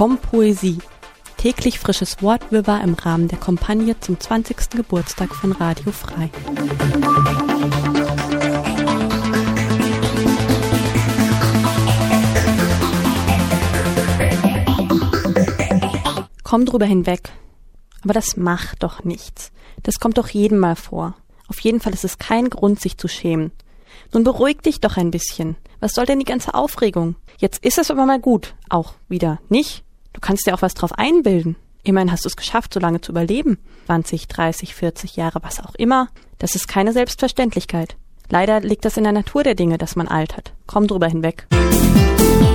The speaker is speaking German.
Kompoesie. Täglich frisches Wortwirrwarr im Rahmen der Kampagne zum 20. Geburtstag von Radio Frei. Komm drüber hinweg. Aber das macht doch nichts. Das kommt doch jedem mal vor. Auf jeden Fall ist es kein Grund, sich zu schämen. Nun beruhig dich doch ein bisschen. Was soll denn die ganze Aufregung? Jetzt ist es aber mal gut. Auch wieder nicht. Du kannst dir auch was drauf einbilden. Immerhin hast du es geschafft, so lange zu überleben. 20, 30, 40 Jahre, was auch immer. Das ist keine Selbstverständlichkeit. Leider liegt das in der Natur der Dinge, dass man altert. Komm drüber hinweg.